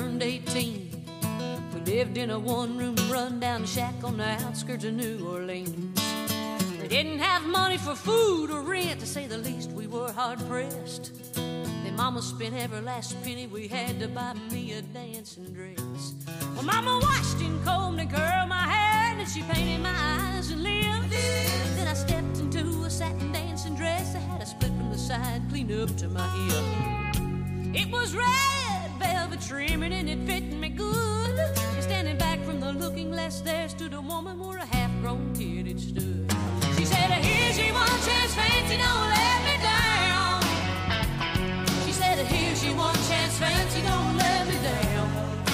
turned 18. We lived in a one-room run-down shack on the outskirts of New Orleans. We didn't have money for food or rent, to say the least. We were hard-pressed. Then Mama spent every last penny we had to buy me a dancing dress. Well, Mama washed and combed and curled my hair, and then she painted my eyes and lips. Then I stepped into a satin dancing dress that had a split from the side clean up to my hip. It was red velvet trimming and it fit me good. And standing back from the looking glass there stood a woman where a half-grown kid had stood. She said, here's your one chance, fancy, don't let me down. She said, here's your one chance, fancy, don't let me down.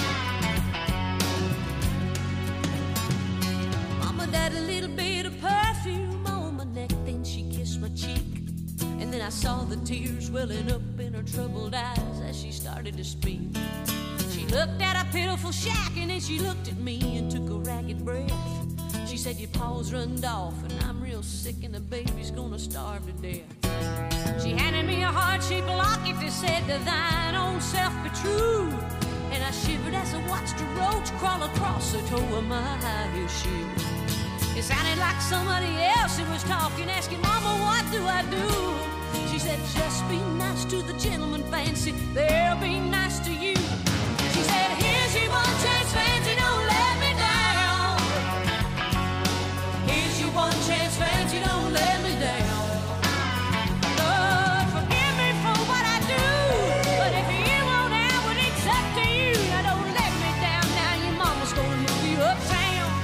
Mama died a little bit of perfume on my neck, then she kissed my cheek. And then I saw the tears welling up in her troubled eyes as she started to speak. She looked at a pitiful shack and then she looked at me and took a ragged breath. She said, your paws runned off and I'm real sick and the baby's gonna starve to death. She handed me a heart-shaped locket that said, to thine own self be true. And I shivered as I watched a roach crawl across the toe of my high-heel shoe. It sounded like somebody else that was talking, asking, Mama, what do I do? She said, just be nice to the gentleman, fancy, they'll be nice to you. She said, here's your one chance, fancy, don't let me down. Here's your one chance, fancy, don't let me down. Lord, forgive me for what I do, but if you won't have it, it's up to you. Now don't let me down, now your mama's gonna move you uptown.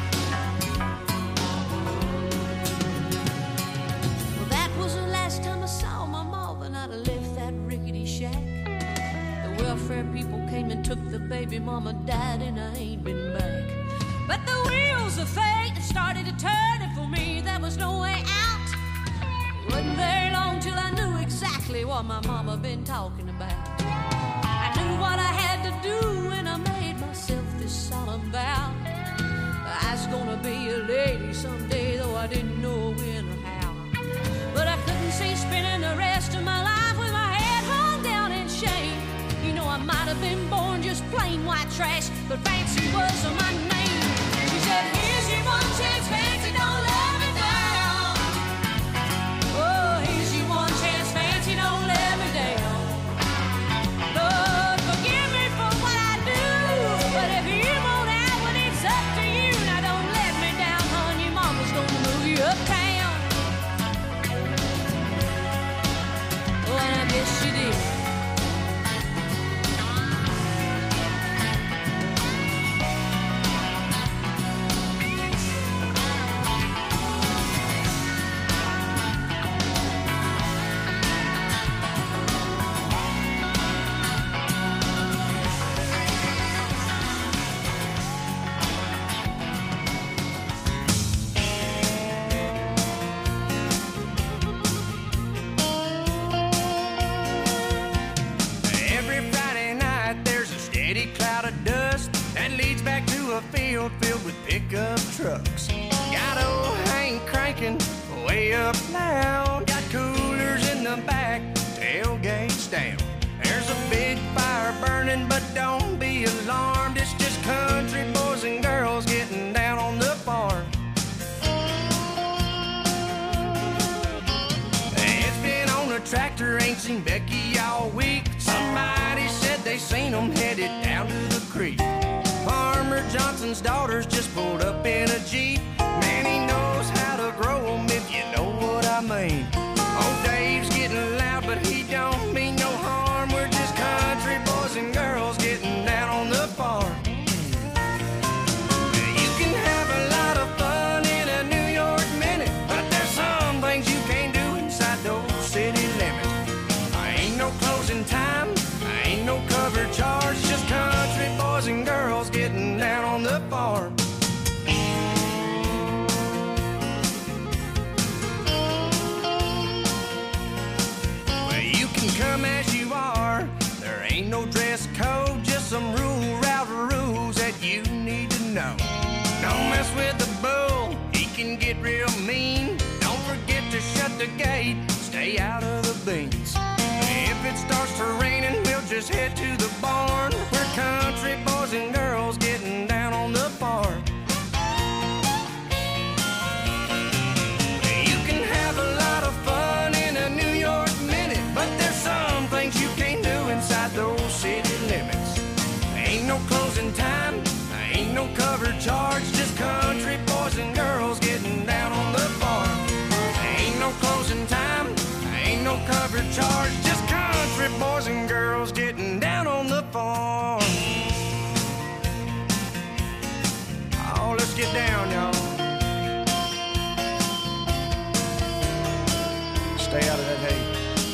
Welfare people came and took the baby, mama died and I ain't been back. But the wheels of fate started to turn, and for me there was no way out. It wasn't very long till I knew exactly what my mama been talking about. I knew what I had to do and I made myself this solemn vow. I was gonna be a lady someday, though I didn't know when or how. But I couldn't see spending the rest of my life with my head hung down in shame. You know, I might have been born just plain white trash, but fancy was my name. She said, here's your one chance, fancy, don't let me down. Oh, here's your one chance, fancy, don't let me down. Lord, forgive me for what I do, but if you won't have it, it's up to you. Now don't let me down, hon, your mama's gonna move you uptown. Oh, and I guess she did. Filled with pickup trucks. Got old Hank cranking way up loud. Got coolers in the back, tailgates down. There's a big fire burning, but don't be alarmed. It's just country boys and girls getting down on the farm. It's been on the tractor, ain't seen Becky all week. Somebody said they seen them headed down to the creek. Farmer Johnson's daughters just pulled up in a Jeep. Man, he knows how to grow them, if you know what I mean. Old Dave's getting loud, but he don't mean no harm. We're just country boys and girls getting down on the farm. You can have a lot of fun in a New York minute, but there's some things you can't do inside those city limits. Ain't no closing time, ain't no cover charge, just country boys and girls getting down on the farm. Well, you can come as you are, there ain't no dress code, just some route rules that you need to know. Don't mess with the bull, he can get real mean. Don't forget to shut the gate, stay out of the beans. If it's starts to rain and we'll just head to the barn. We're country boys and girls getting down on the farm. You can have a lot of fun in a New York minute, but there's some things you can't do inside those city limits. Ain't no closing time, ain't no cover charge, just country boys and girls getting down on the farm. Ain't no closing time, ain't no cover charge, just country boys and girls getting down on the farm. Oh, let's get down, y'all. Stay out of that hay.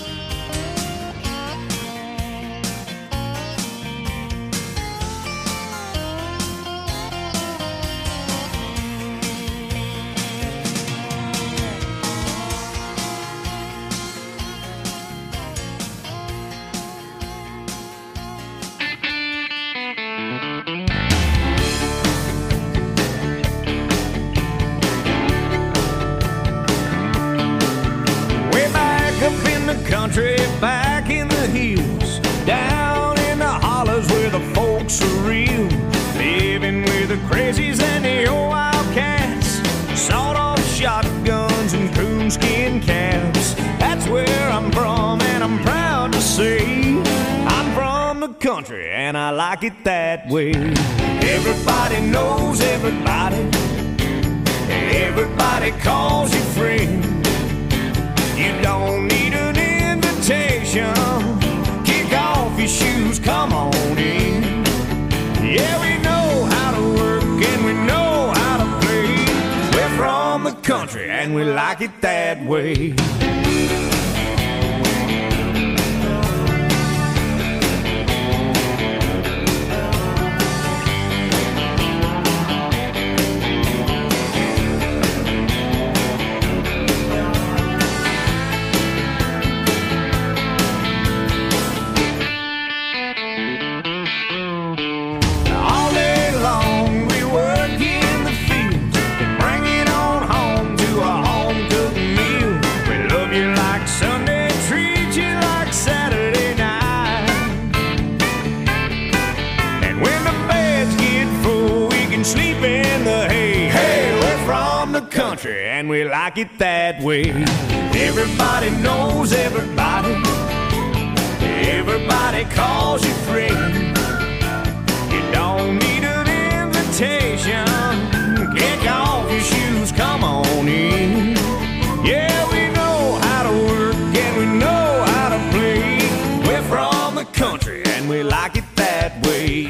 Country back in the hills, down in the hollers where the folks are real, living with the crazies and the old wildcats, sawed-off shotguns and coonskin caps. That's where I'm from, and I'm proud to say I'm from the country, and I like it that way. Everybody knows everybody, everybody calls you friend. You don't need an invitation. Kick off your shoes, come on in. Yeah, we know how to work and we know how to play. We're from the country and we like it that way. Country and we like it that way. Everybody knows everybody, everybody calls you friend. You don't need an invitation. Kick off your shoes, come on in. Yeah, we know how to work and we know how to play. We're from the country and we like it that way.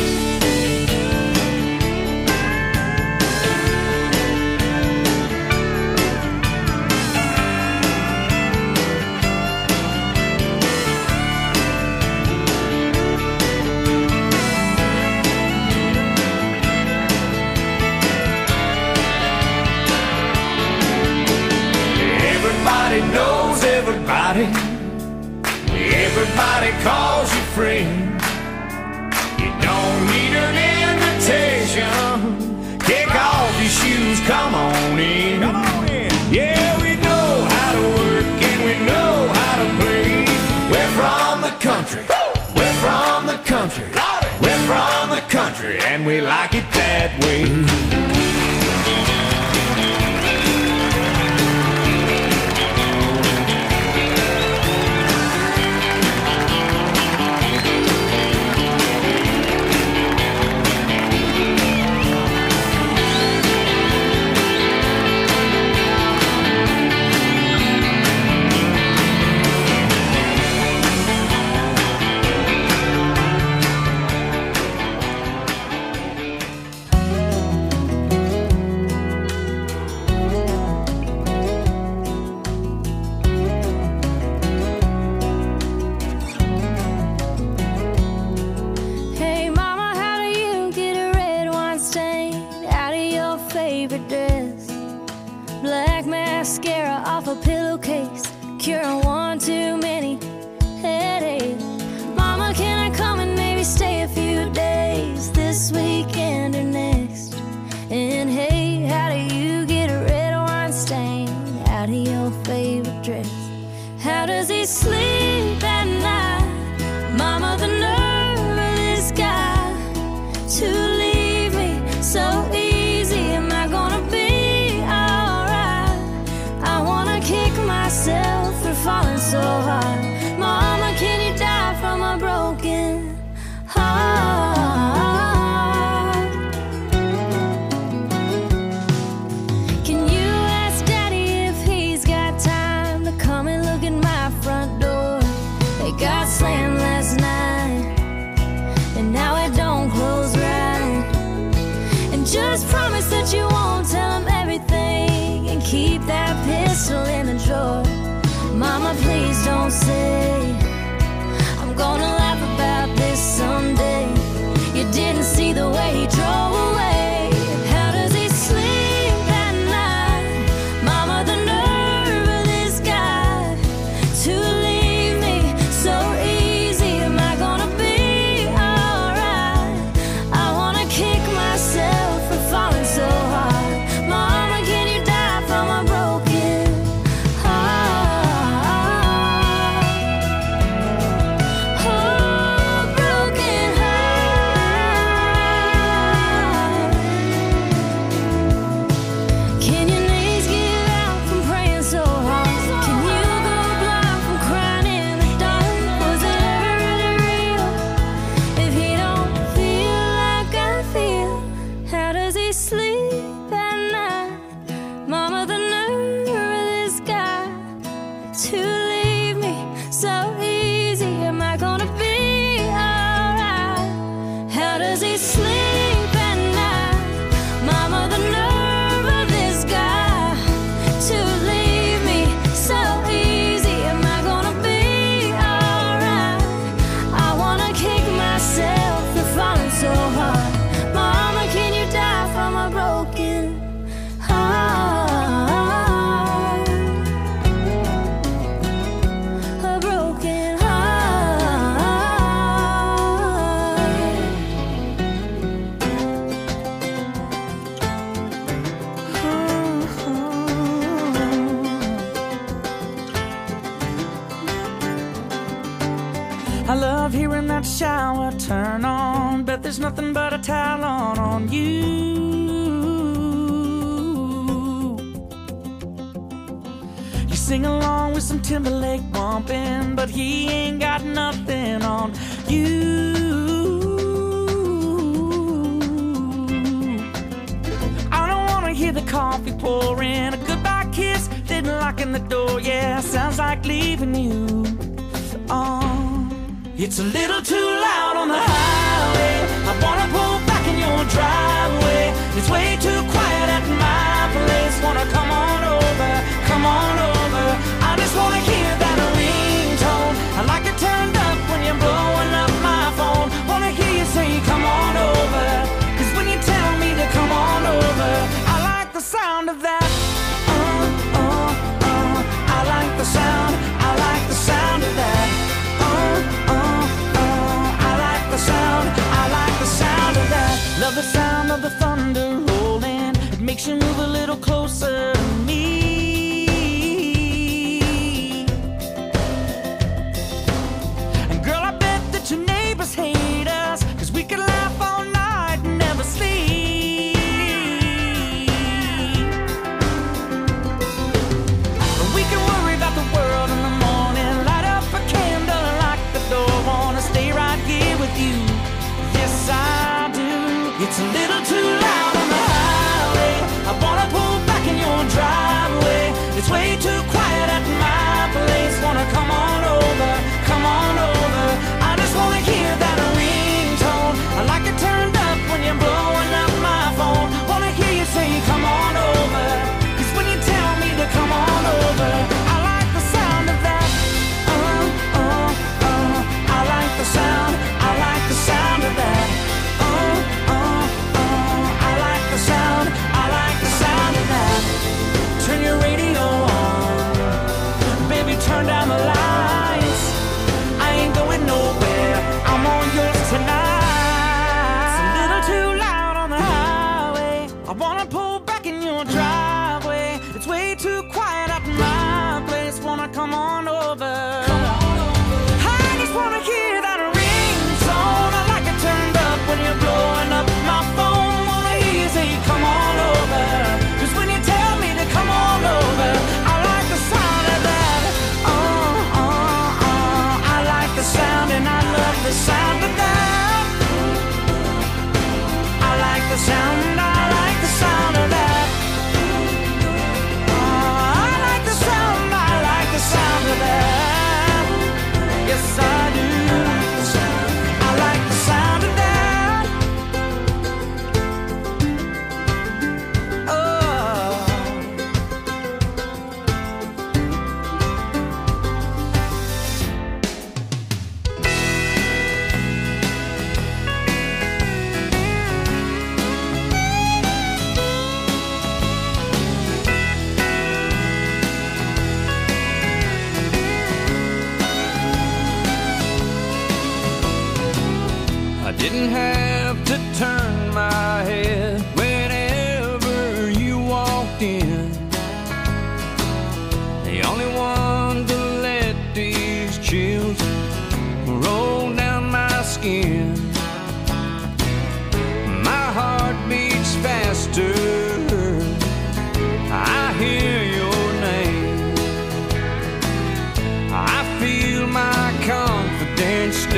Knows everybody, everybody calls you friend. You don't need an invitation. Kick off your shoes, come on in. Come on in. Yeah, we know how to work and we know how to play. We're from the country, we're from the country, we're from the country, and we like it that way. Curing one too many headaches. Mama, can I come and maybe stay a few days this weekend or next? And hey, how do you get a red wine stain out of your favorite dress? How does he sleep at night? to leave me so easy. Am I gonna be alright? I wanna kick myself for falling so hard. Mama, can you die from a broken heart? Can you ask Daddy if he's got time to come and look at my front door? It got slammed last night, and now it don't close right. And just promise that you won't tell him everything, and keep that pistol in the drawer. Mama, please don't say I'm gonna laugh about this someday. You didn't see the way he drove away. How does he sleep at night? Mama, the nerve of this guy to leave me so easy. Am I gonna be alright? I wanna kick myself for falling so hard. Mama, can you die from a broken heart? Oh, broken heart. Can your knees give out from praying so hard? Can you go blind from crying in the dark? Was it ever really real if he don't feel like I feel? How does he sleep at night? Mama, the nerve of this guy to leave me so easy. Am I gonna be alright? How does he sleep at night? Mama, the nerve of this guy to leave me so easy. Am I gonna be alright? I wanna kick myself for falling so hard. Mama, can you die from a broken heart? A broken I love hearing that shower turn on. Bet there's nothing but a towel on you. You sing along with some Timberlake bumping, but he ain't got nothing on you. I don't wanna hear the coffee pouring, a goodbye kiss, then locking the door. Yeah, sounds like leaving you. It's a little too loud on the highway. I wanna pull back in your driveway. It's way too quiet at my place. Wanna come on over, come on over. I just wanna hear that ringtone. I like it turned up when you're blowing up my phone. Wanna hear you say come on over, 'cause when you tell me to come on over, I like the sound of that. I like the sound, I like the sound of that. I like the sound of that. Love the sound of the thunder rolling. It makes you move a little closer to me. And girl, I bet that your neighbors hate us, 'cause we could laugh all night and never sleep. And we can worry about the world in the morning. Light up a candle and lock the door. Wanna stay right here with you. Yes, I do. It's a little too loud on the highway. I wanna pull back in your driveway. It's way too quiet at my place. Wanna come on over, come on over. I just wanna hear that ringtone. I like it turned up when you're blowing up my phone. Wanna hear you say come on over, 'cause when you tell me to come on over, I like the sound of that. I like the sound, I like the sound of that.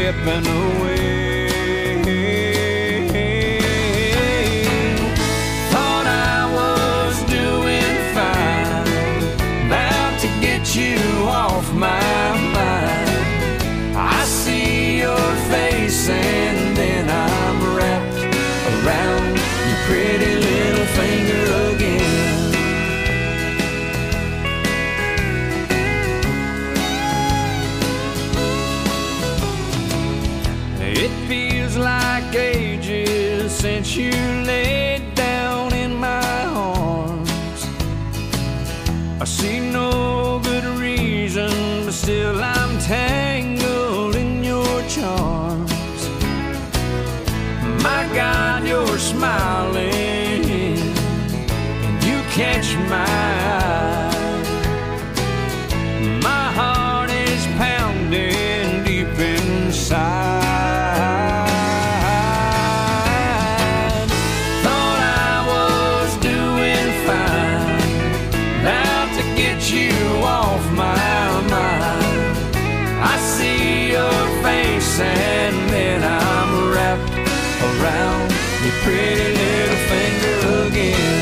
slipping away. Thought I was doing fine, about to get you off my mind. I see your face and then I'm wrapped around your pretty little finger again. It feels like ages since you laid down in my arms. I see no good reason, but still I'm tangled in your charms. My God, you're smiling and you catch my eye. My heart is pounding deep inside. And then I'm wrapped around your pretty little finger again.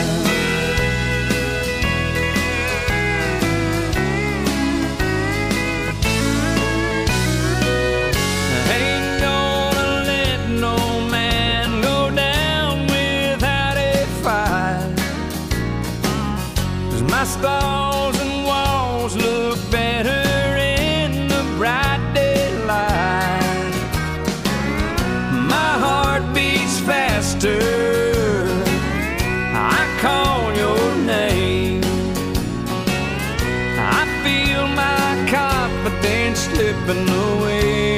I ain't gonna let no man go down without a fight, 'cause my stalls and walls look better in the bright daylight. Faster, I call your name. I feel my confidence slipping away.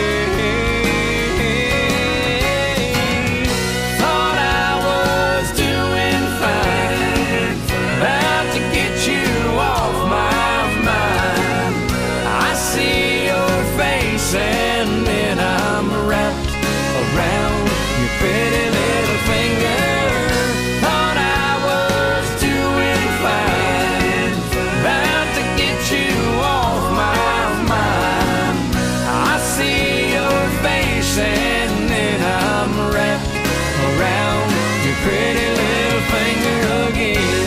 Thought I was doing fine, about to get you off my mind. I see your face and then I'm wrapped around your pretty little finger. Thought I was doing fine, about to get you off my mind. I see your face and then I'm wrapped around your pretty little finger again.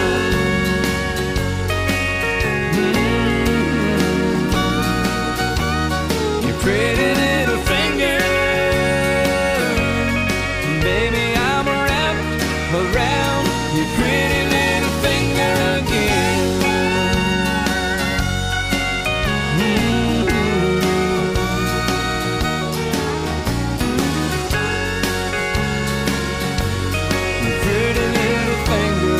Your pretty little finger. Around your pretty little finger again. Your pretty little finger.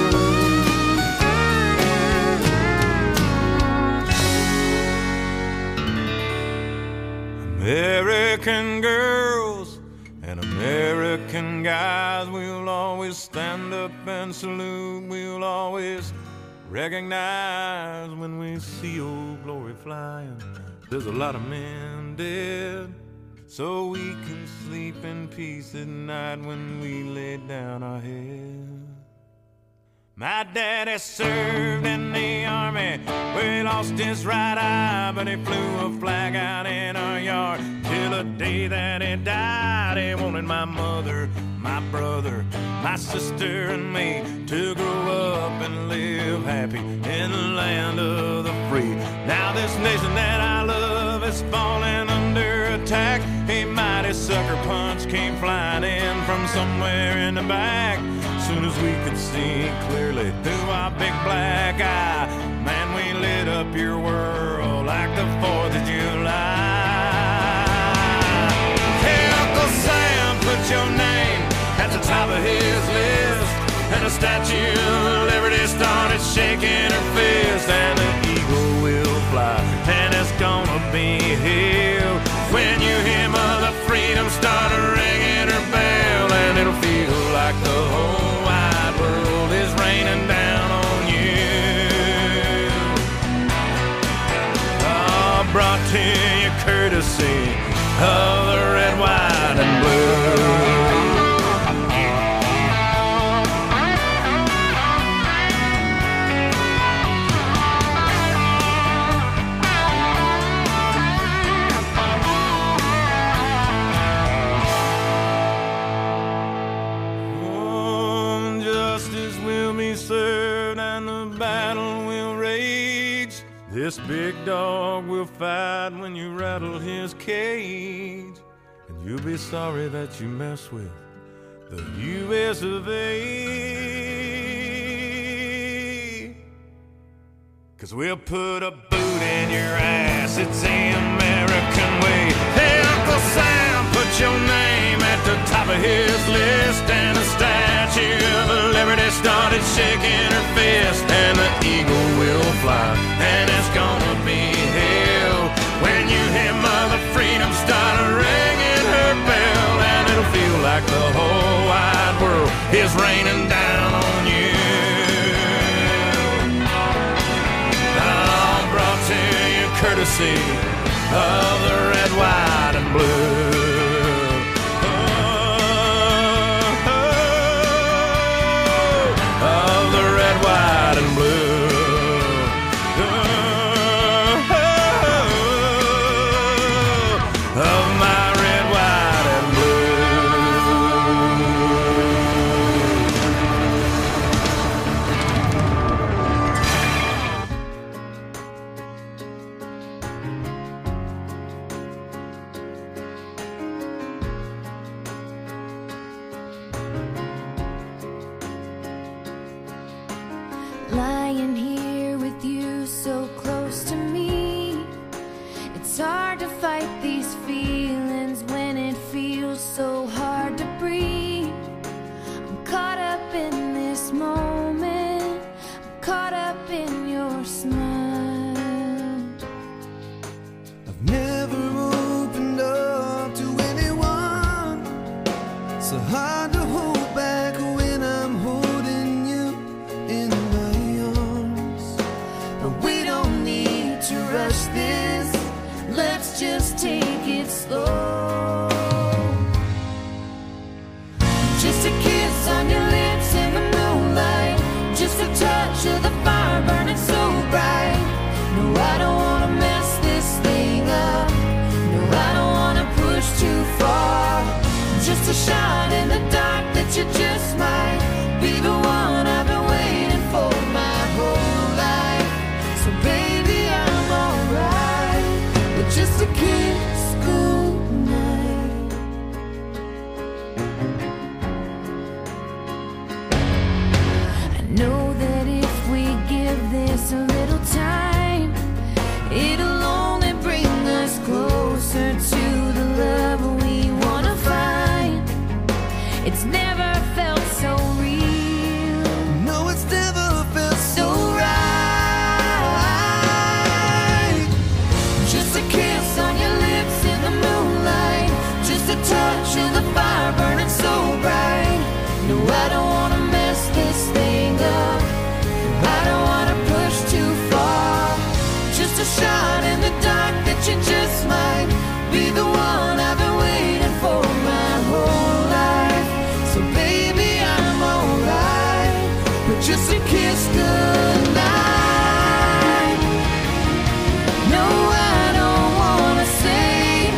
American girls and American guys, we'll always stand up and salute. We'll always recognize when we see old glory flying. There's a lot of men dead, so we can sleep in peace at night when we lay down our head. My daddy served in the army, where he lost his right eye, but he flew a flag out in our yard till the day that he died. He wanted my mother, my brother, my sister and me to grow up and live happy in the land of the free. Now this nation that I love is falling under attack. A mighty sucker punch came flying in from somewhere in the back. Soon as we could see clearly through our big black eye, man, we lit up your world like the 4th of July. Hey, Uncle Sam, put your name at the top of his list, and the Statue of Liberty started shaking her fist, and the eagle will fly, and it's gonna be here when you hear Mother Freedom start ringing her bell, and it'll feel like the whole wide world is raining down on you. Oh, brought to you courtesy of the red, white, and blue. This big dog will fight when you rattle his cage, and you'll be sorry that you mess with the U.S. of A. 'Cause we'll put a boot in your ass, it's the American way. Hey, Uncle Sam, put your name at the top of his list, and the Statue of Liberty started shaking her fist, and the eagle will fly, and it's gonna be hell when you hear Mother Freedom start ringing her bell, and it'll feel like the whole wide world is raining down on you. All brought to you courtesy of the red, white, and blue. White and blue. Of my red, white, and Lying here with you so close to me, it's hard to fight these feelings when it feels so hard to breathe. I'm caught up in this moment, I'm caught up in your smile. I've never opened up to anyone, so hard to hold back when I'm holding you in my arms. But we don't need to rush this, let's just take it slow. Just a kiss on your lips in the moonlight, just a touch of the fire burning so bright. No, I don't wanna mess this thing up, no, I don't wanna push too far. Just a shot in the dark that you just might be the one I've been waiting for my whole life. So baby, I'm alright with just a kiss goodnight. I know that if we give this a little time, it'll only bring us closer to the love we wanna find. It's never felt so real. No, it's never felt so right. Just a kiss on your lips in the moonlight, just a touch of the fire burning so bright. No, I don't wanna mess this thing up, I don't wanna push too far. Just a shot in the dark that you just might be the one I've been waiting for my whole life. So baby, I'm alright with just a kiss goodnight. No, I don't wanna say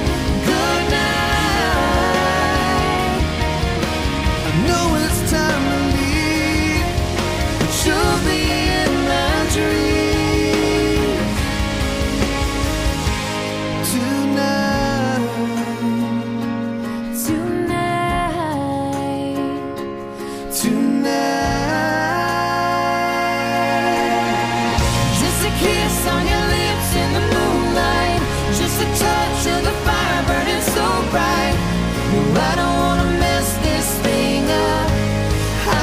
goodnight. I know it's time to leave, but you'll be in my dreams tonight. Tonight. Just a kiss on your lips in the moonlight, just a touch of the fire burning so bright. No, I don't wanna mess this thing up, I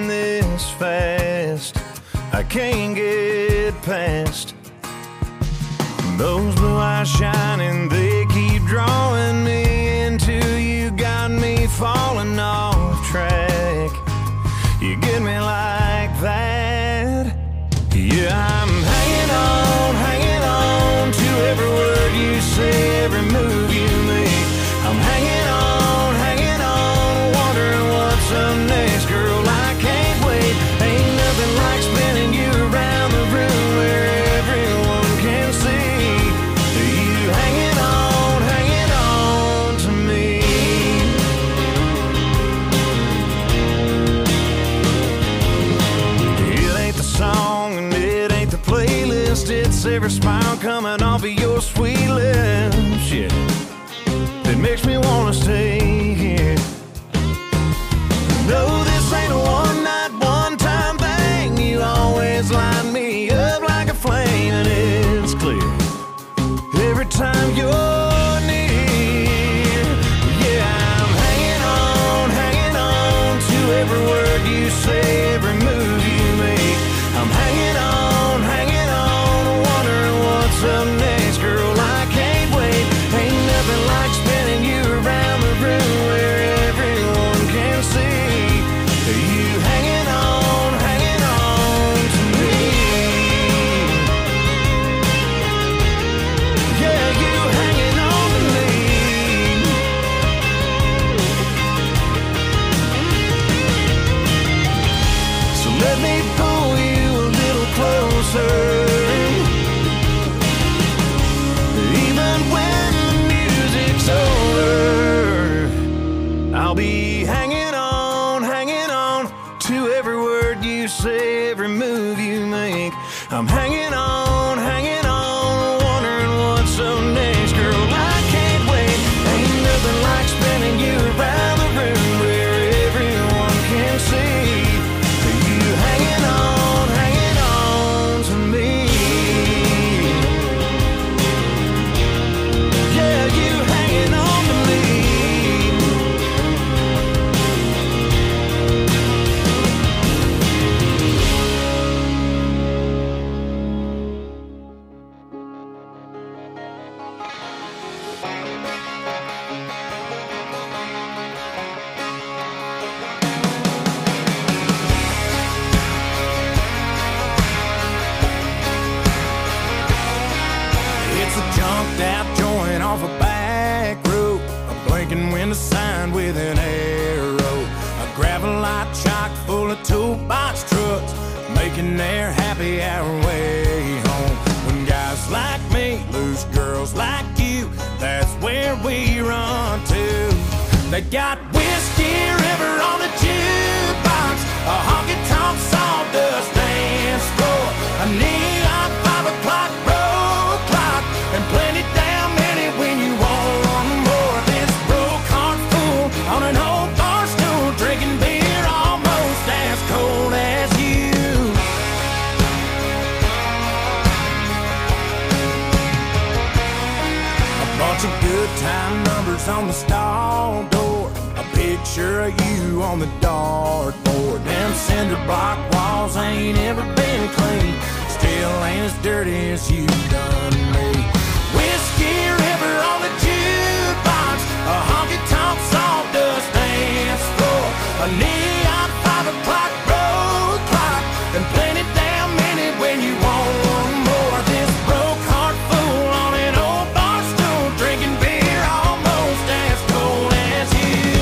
moving this fast, I can't get past. Those blue eyes shining, they keep drawing me into you. Got me falling off track. You get me like that. Yeah, I'm hanging on to every word you say, every move you make. I'm hanging on, wondering what's up next. Girl, I can't wait. Ain't nothing like spinning you around the room where everyone can see you hanging on to me. It ain't the song and it ain't the playlist, it's every smile coming off of your sweet lips, yeah, that makes me wanna stay here. No, this ain't a one-night, one-time thing. You always light me up like a flame, and it's clear every time you're near. Yeah, I'm hanging on to every word you say, every move you make. I'm hanging on, wondering what's up next. Girl, I can't wait. Ain't nothing like spinning you around the room where everyone can see you hanging on to me. Yeah, you hanging on to me. So let me pull you a little closer. Even when the music's over, I'll be hanging on to every word you say, every move you make. I'm hanging on, wondering what's up next. Girl, I can't wait. Ain't nothing like spinning you around the room where everyone can see you hanging on to me. Yeah, you hanging on to me. It's a junked out joint off a back road, a blinking window sign with an arrow, a gravel lot chock full of toolbox trucks, making their happy hour way home. When guys like me lose girls like you, that's where we run to. They got Whiskey River on the jukebox, a honky-tonk sawdust dance floor, a neon 5 o'clock road clock, and plenty damn many when you want more. This broke heart fool on an old bar stool, drinking beer almost as cold as you. A bunch of good time numbers on the stall door, a picture of you on the dartboard. Them cinder block walls ain't ever been clean, still ain't as dirty as you done me. Whiskey River on the jukebox, a honky-tonk sawdust dance floor, a neon 5 o'clock road clock, and plenty damn many when you want more. This broke heart fool on an old bar stool, drinking beer almost as cold as you.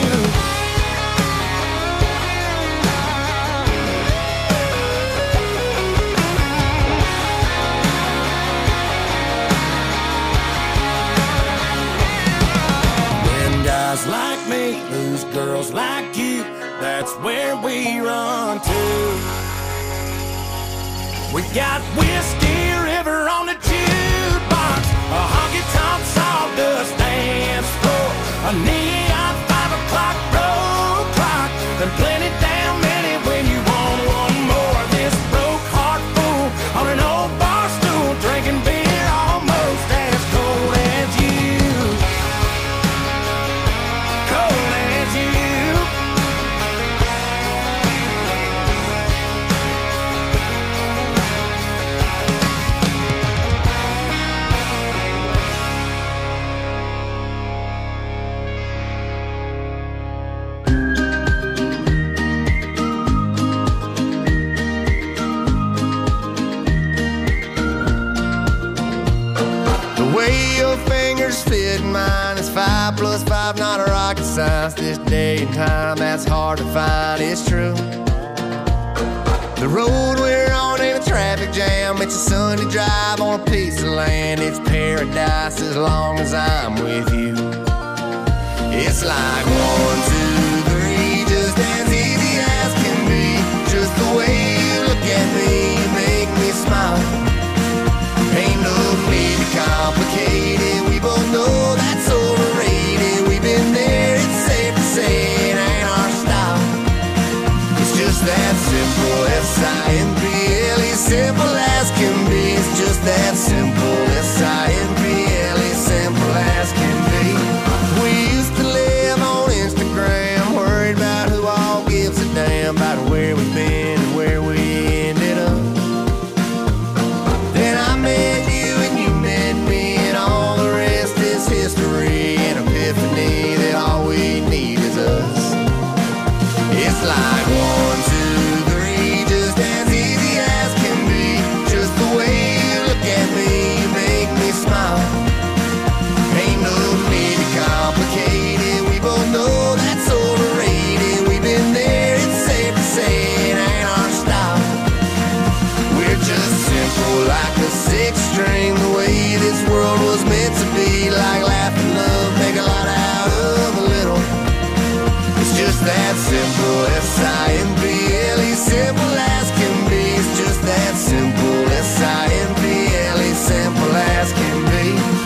When guys like me lose girls like you, that's where we run to. We got Whiskey River on the jukebox, a honky-tonk sawdust dance floor, a neon 5 o'clock road clock, and plenty damn many when you want one more. This broke heart fool on an old bar stool, drinking beer almost as cold as you. Cold as you. plus 5, not a rocket science. This day and time, that's hard to find, it's true. The road we're on ain't a traffic jam. It's a Sunday drive on a piece of land. It's paradise as long as I'm with you. It's like 1, 2, 3, just as easy as can be. Just the way you look at me, you make me smile. Ain't no need to complicate it. We both know that's overrated. We've been there, it's safe to say it ain't our style. It's just that simple, S-I-M-P-L-E, simple as can be. It's just that simple, S-I-M-P-L-E, simple as can be. We used to live on Instagram, worried about who all gives a damn about where we've been and where we ended up. Then I met you and you met me, and all the rest is history. An epiphany that all we need is us. It's like 1, 2, 3, just as easy as can be. Just the way you look at me, you make me smile. Ain't no need to complicate it. We both know that's overrated. We've been there, it's safe to say it ain't our style. We're just simple like a 6-string, the way this world was meant to be. Like laugh and love, make a lot out of a little. It's just that simple, S-I-M-P-L-E, simple as can be. It's just that simple, S-I-M-P-L-E, simple as can be.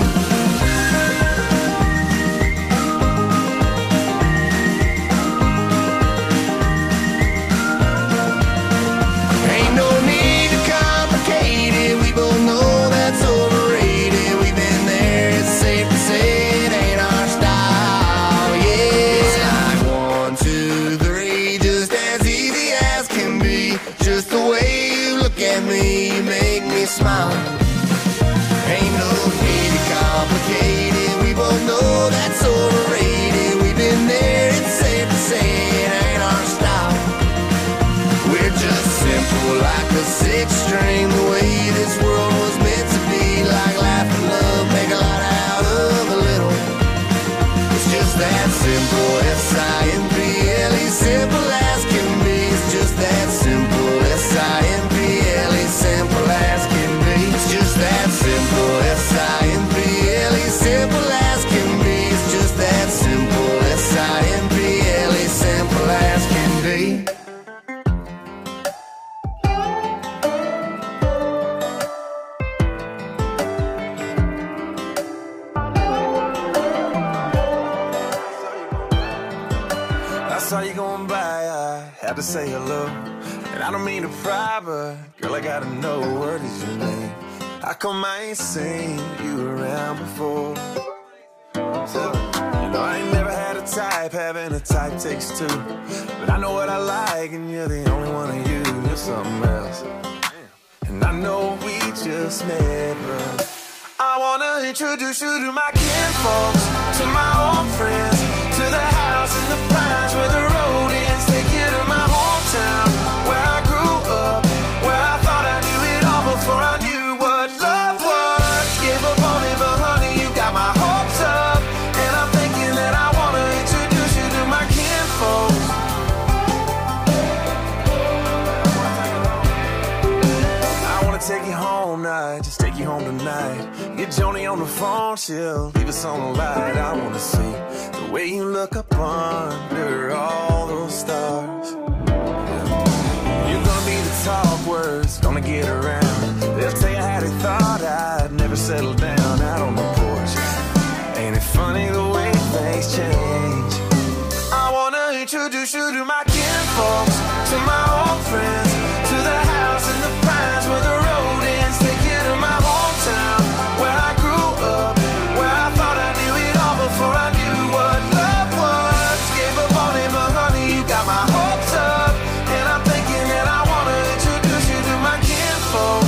Ain't no need to complicate it. We both know that's overrated. We've been there, it's safe to say it ain't our style. Yeah, it's like 1, 2, 3, just as easy as can be. Just the way you look at me, you make me smile. Ain't no need to complicate it. We both know that's overrated. We've been there, it's safe to say it ain't our style. We're just simple like a 6-string, the way this world was meant to be. Like laugh and love, make a lot out of a little. It's just that simple, S-I-M-P-L-E, simple as can be. It's just that simple, S-I-M-P-L-E, simple as can be. It's just that simple, S-I-M-P-L-E, simple as can be. It's just that simple, S-I-M-P-L-E, simple as can be. I saw you going by, I had to say hello. And I don't mean to pry, but girl, I gotta know, what is your name? How come I ain't seen you around before? So, you know, I ain't never had a type, having a type takes two. But I know what I like, and you're the only one of you, you're something else. And I know we just met, but I wanna introduce you to my kinfolks, to my old friends, to the house in the pines where the road ends. Take you to my hometown, where I grew up, where I thought I knew it all before I knew what love was. Gave up on it, but honey, you got my hopes up. And I'm thinking that I wanna introduce you to my kinfolks. I wanna take you home now, just take you home tonight. Get Joni on the phone, she'll leave us on the light. I wanna see the way you look up under all those stars. You're gonna be the talk words, gonna get around. They'll tell you how they thought I'd never settle down out on the porch. Ain't it funny the way things change? I wanna introduce you to my kinfolks, to my old friends, to the house in the pines where the road ends. Take you to my hometown, where I grew up, where I thought I knew it all before I knew what love was. Gave up on it, but honey, you got my hopes up. And I'm thinking that I wanna introduce you to my kinfolk.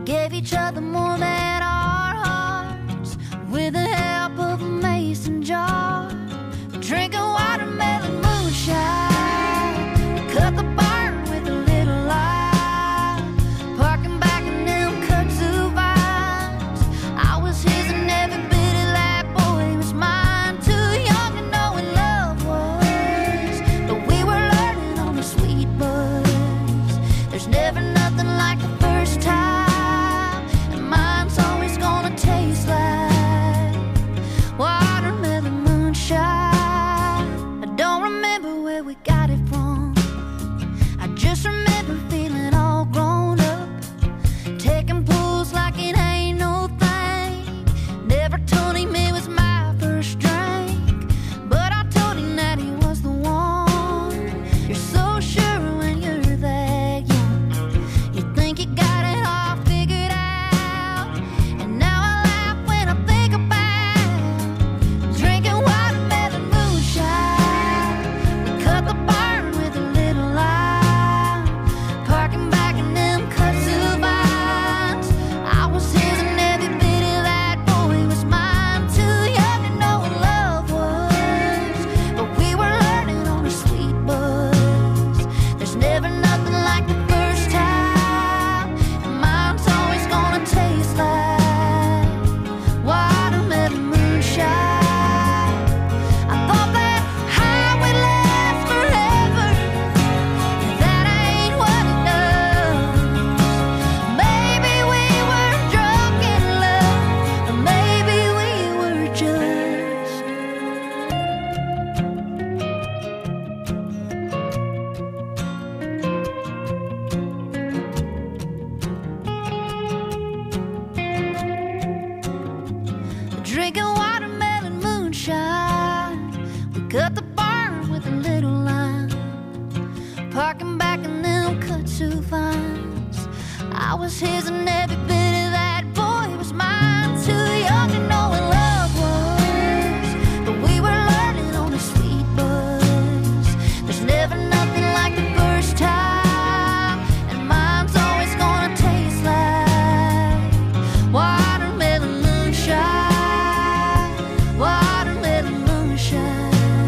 gave each other more than our hearts with the help of a mason jar. Drinking watermelon moonshine, cut the barn with a little light, parking back in them kudzu vines. I was his and every bit of that boy was mine. Too young to know what love was, but we were learning on the sweet buzz. There's never nothing like the first time, and mine's always gonna taste like watermelon moonshine. I don't remember where we got it from, I just remember feeling all grown up, taking pulls like it ain't no thing. Never told him it was my first drink, but I told him that he was the one. You're so sure when you're that young, you think you got it all figured out. And now I laugh when I think about drinking watermelon moonshine. We cut the barn with a little lime, parking back in them kudzu vines. I was his and every bit of that boy was mine. Too young to know what love was, but we were learning on a sweet buzz. There's never nothing like the first time, and mine's always gonna taste like watermelon moonshine. I thought that high would last forever, that ain't what it does. Maybe we were drunk in love, or maybe we were just drinking watermelon moonshine. We cut the barn with a little lime, parking back in them kudzu vines. I was his and every bit of that boy was mine. Too young to know what love was, but we were learning on a sweet buzz. There's never nothing like the first time, and mine's always gonna taste like watermelon moonshine. Watermelon moonshine.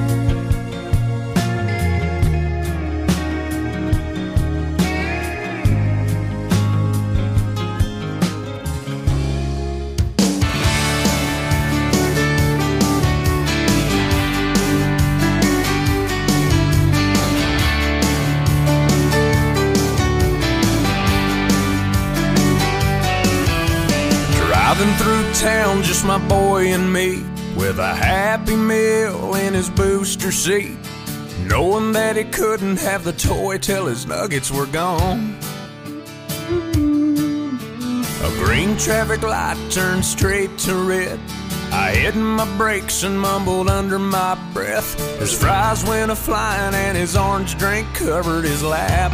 Driving through town, just my boy and me, with a Happy Meal in his booster seat, knowing that he couldn't have the toy till his nuggets were gone. A green traffic light turned straight to red. I hit my brakes and mumbled under my breath. His fries went a-flying and his orange drink covered his lap.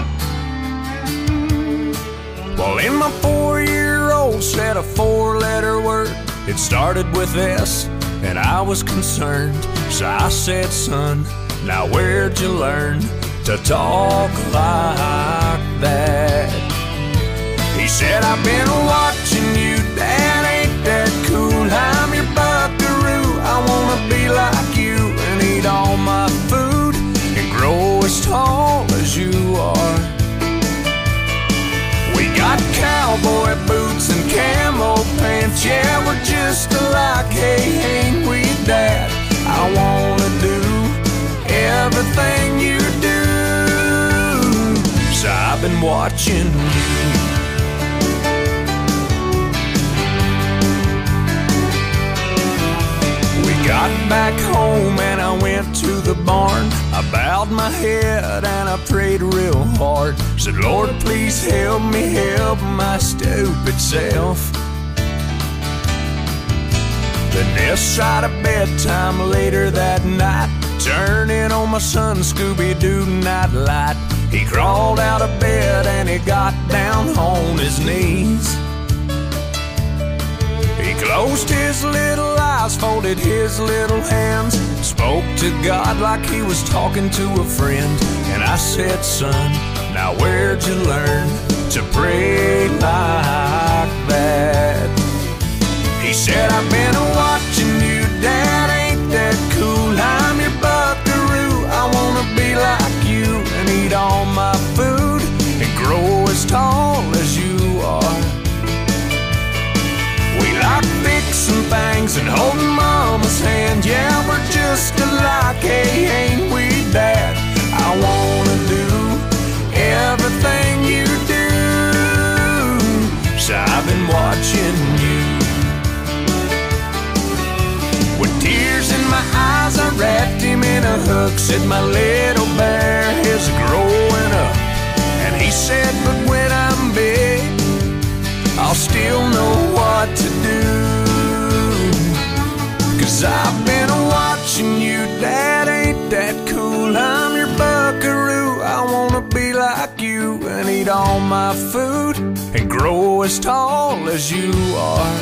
Well, in my 4-year-old said a 4-letter word. It started with S, and I was concerned. So I said, son, now where'd you learn to talk like that? He said, I've been watching you, Dad, ain't that cool? I'm your buckaroo, I wanna be like you and eat all my food and grow as tall as you are. We got cowboy boots and camo pants, yeah, we're just alike, hey, ain't we, Dad? I wanna do everything you do, so I've been watching you. Got back home and I went to the barn. I bowed my head and I prayed real hard. Said, Lord, please help me help my stupid self. Then this side of bedtime later that night, turning on my son Scooby-Doo nightlight. He crawled out of bed and he got down on his knees. He closed his little eyes, folded his little hands, spoke to God like he was talking to a friend. And I said, son, now where'd you learn to pray like that. He said, I've been watching you, Dad, ain't that cool? I'm your buckaroo, I wanna be like you and eat all my food and grow as tall as you are. We like fixing things and holding Mama's hand. Yeah, we're just alike, hey, ain't we, Dad? I wanna do everything you do, so I've been watching you. With tears in my eyes, I wrapped him in a hook. Said, my little bear is growing up. And he said, but when I'm big, I'll still know what to do. 'Cause I've been watching you, Dad, ain't that cool? I'm your buckaroo, I wanna be like you and eat all my food and grow as tall as you are.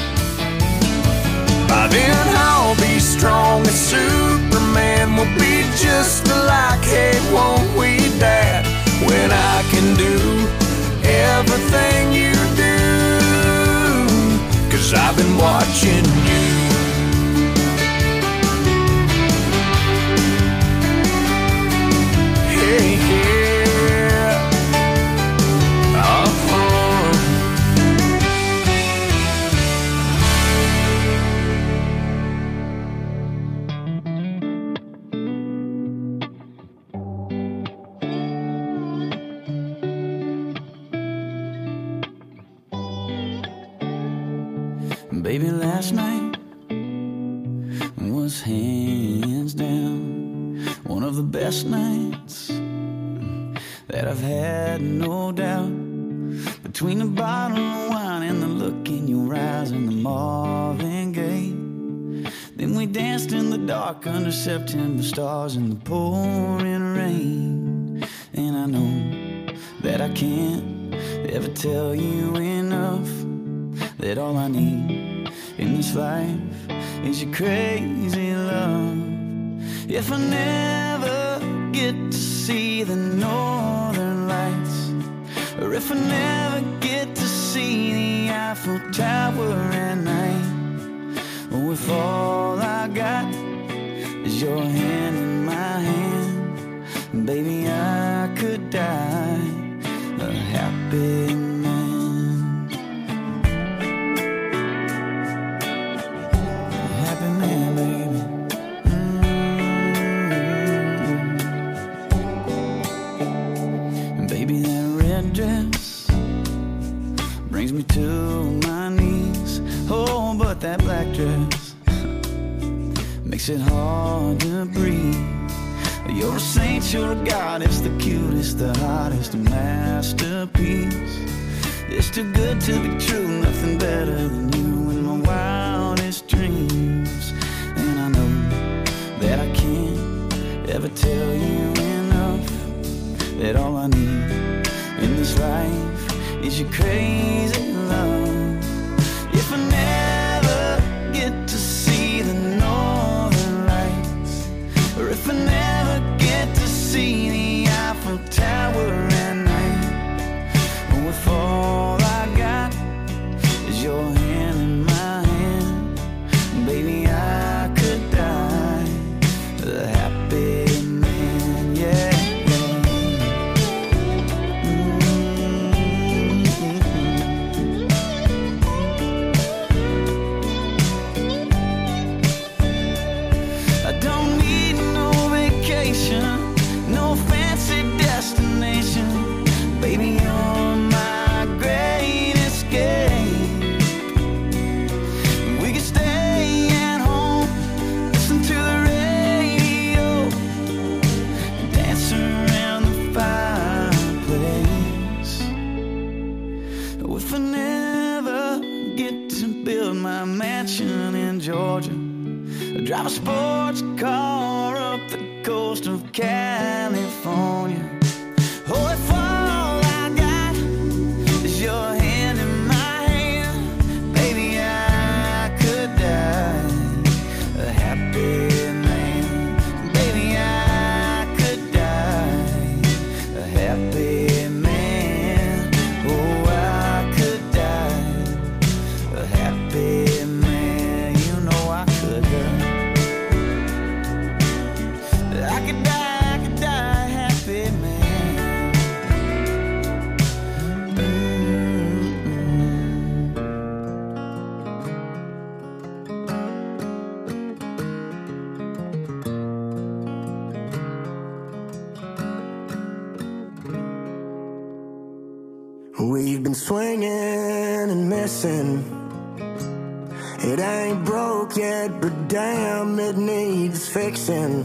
By then I'll be strong as Superman. We'll be just alike, hey, won't we, Dad? When I can do everything you do, 'cause I've been watching you. Hey, yeah. Baby, last night was hands down one of the best nights that I've had, no doubt. Between the bottle of wine and the look in your eyes and the Marvin Gaye, then we danced in the dark under September stars in the pouring rain. And I know that I can't ever tell you enough that all I need in this life is your crazy love. If I never get to see the northern lights, or if I never get to see the Eiffel Tower at night, or if all I got is your hand in my hand, baby, I could die a happy man. A happy man, baby. Baby, that red dress brings me to my knees. Oh, but that black dress makes it hard to breathe. You're a saint, you're a goddess, the cutest, the hottest, a masterpiece. It's too good to be true, nothing better than you in my wildest dreams. And I know that I can't ever tell you enough that all I need in this life is your crazy love. If I never get to see the northern lights, or if I never get to see the Eiffel Tower at night, or if all I got is your hand in my hand, baby, I could die a happy man, yeah. I don't need no vacation, no fancy destination. Baby, you're my great escape. We can stay at home, listen to the radio, dance around the fireplace. If I never get to build my mansion in Georgia, drive a sports car up the coast of California. Oh, if all I got is your hand in my hand, baby, I could die a happy man. Baby, I could die a happy man. swinging and missing. It ain't broke yet, but damn, it needs fixing.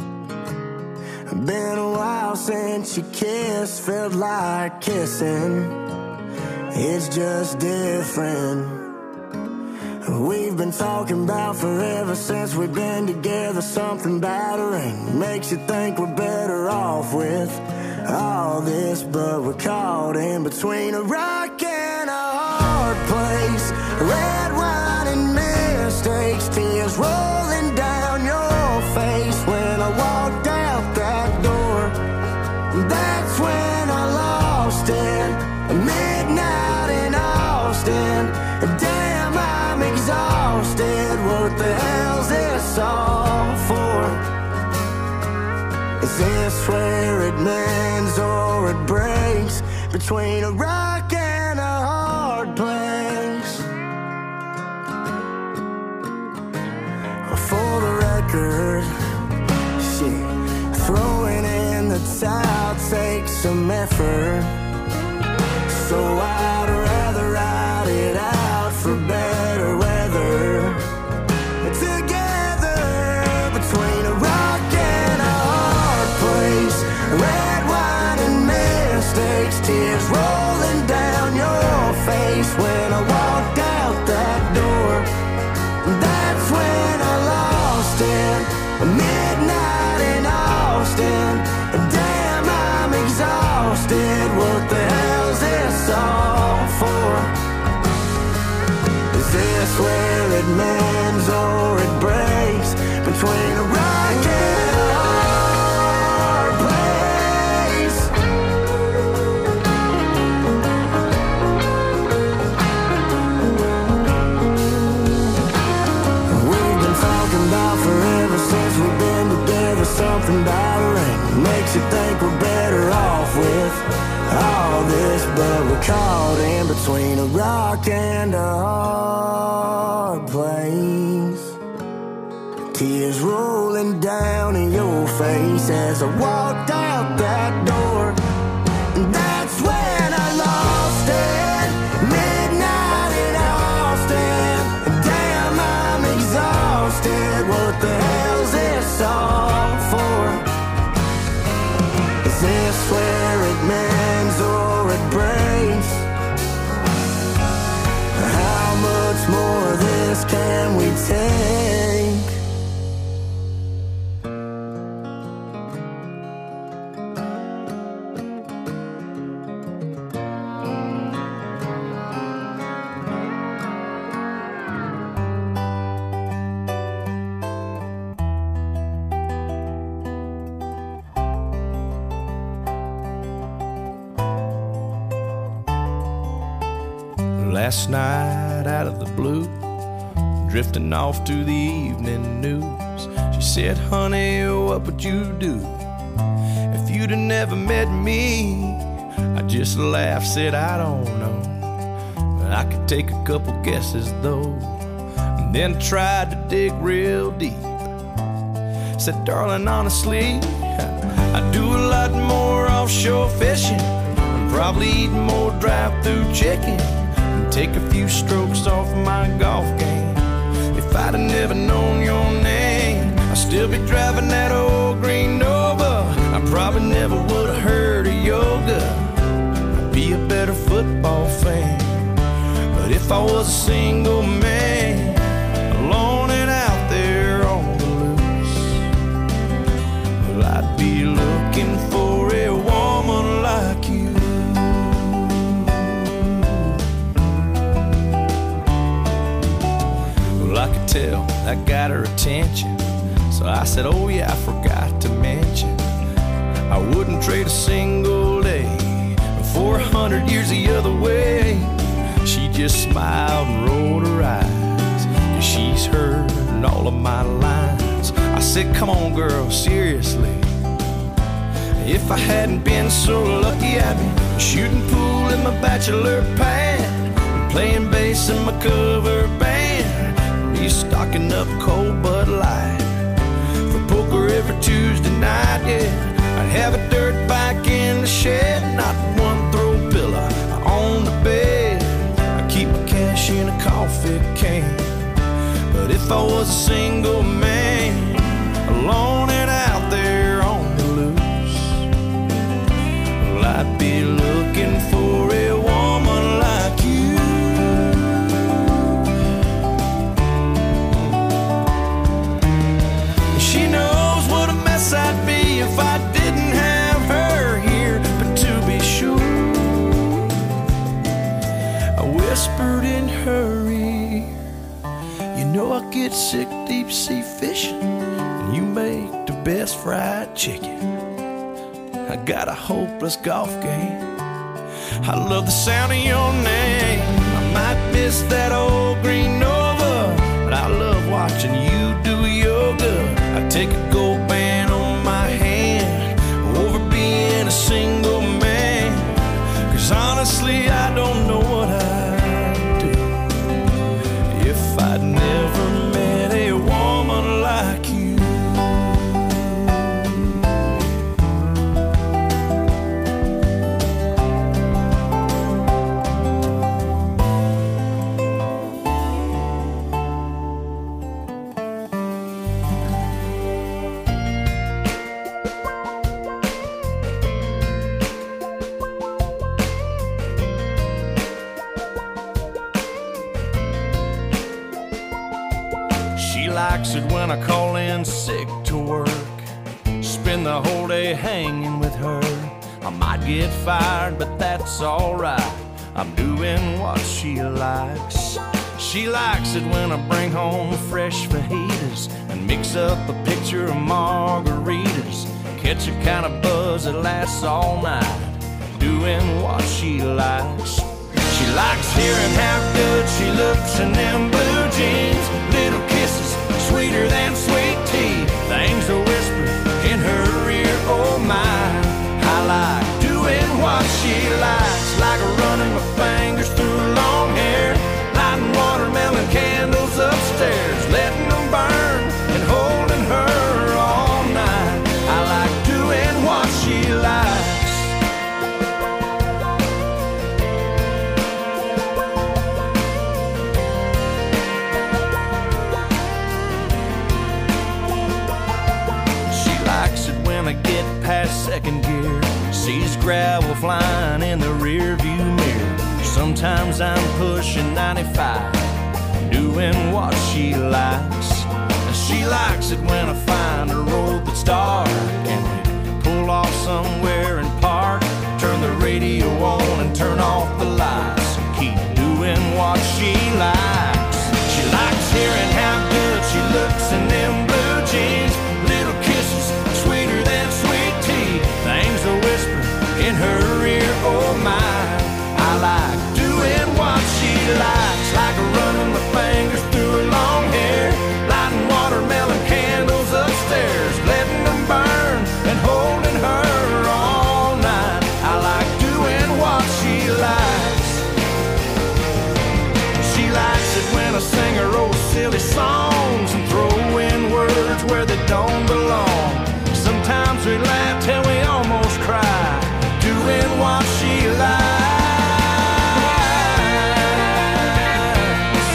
Been a while since you kissed, felt like kissing. It's just different. We've been talking about forever since we've been together. Something about her ain't makes you think we're better off with all this, but we're caught in between a rock and a hard place. Red wine and mistakes, tears rolling down your face. When I walked out that door, that's when I lost it. Midnight in Austin, damn, I'm exhausted. What the hell's this all for? Is this where it mends or it breaks? Between a rock and a hard place. For the record, shit, throwing in the towel takes some effort. So I'd rather ride it out for better weather. Together between a rock and a hard place. Red wine and mistakes, tears rolling down your face. When I walked out that door, that's when I lost it. Midnight in Austin, damn, I'm exhausted. What the hell's this all for? Is this where it mends or it breaks? Between a rock and a hard place. We've been talking about forever since we've been together. Something about her ain't makes you think we're better off with all this, but we're caught in between a rock and a hard place. Tears rolling down in your face as I walked out that door. And that's when I lost it. Midnight in Austin. Damn, I'm exhausted. What the hell's this all for? Is this where it mends or it breaks? How much more of this can we take? Last night out of the blue, drifting off to the evening news, she said, honey, what would you do if you'd have never met me? I just laughed, said, I don't know, but I could take a couple guesses though. And then tried to dig real deep. Said, darling, honestly, I do a lot more offshore fishing, and probably eat more drive-through chicken, take a few strokes off my golf game. If I'd have never known your name, I'd still be driving that old green Nova. I probably never would have heard of yoga. I'd be a better football fan. But if I was a single man, alone and out there on the loose, well, I'd be looking for a woman like you. I could tell that got her attention, so I said, oh yeah, I forgot to mention, I wouldn't trade a single day for 100 years the other way. She just smiled and rolled her eyes, and she's heard all of my lines. I said, come on girl, seriously, if I hadn't been so lucky, I'd be shooting pool in my bachelor pad, and playing bass in my cover band, be stocking up cold Bud Light for poker every Tuesday night, yeah. I'd have a dirt bike in the shed, not one throw pillow on the bed. it came. But if I was a single man, alone and out there on the loose, well, I'd be looking for a woman like you. She knows what a mess I'd be if I didn't have her here. But to be sure, I whispered in her ear, you know I get sick deep sea fishing, and you make the best fried chicken. I got a hopeless golf game. I love the sound of your name. I might miss that old green Nova, but I love watching you do yoga. I take a gold band on my hand over being a single man, 'cause honestly I don't know what I'd do if I'd never met a woman like you. She likes it when I call in sick to work, spend the whole day hanging with her. I might get fired, but that's alright, I'm doing what she likes. She likes it when I bring home fresh fajitas and mix up a picture of margaritas, catch a kind of buzz that lasts all night, doing what she likes. She likes hearing how good she looks in them blue jeans, little kisses sweeter than sweet tea, things to whisper in her ear, oh my. I like doing what she likes, like running my fingers through long hair, lighting watermelon candles upstairs, letting them burn and holding her all night. I like doing what she likes. I get past second gear, sees gravel flying in the rear view mirror. Sometimes I'm pushing 95, doing what she likes. And she likes it when I find a road that's dark and we pull off somewhere and park, turn the radio on and turn off the lights and keep doing what she likes. She likes hearing how good she looks in them blue jeans, little kisses sweeter than sweet tea, things to whisper in her ear, oh my. I like doing what she likes, like running my fingers through her long hair, lighting watermelon candles upstairs, letting them burn and holding her all night. I like doing what she likes. She likes it when I sing her old silly songs and throw in words where they don't belong. Sometimes we laugh till we almost cry, doing what she likes.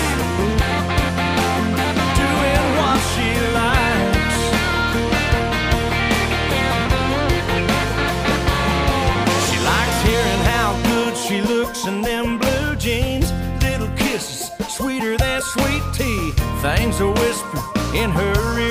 Doing what she likes. She likes hearing how good she looks in them blue jeans, little kisses sweeter than sweet tea, things to whisper in her ear.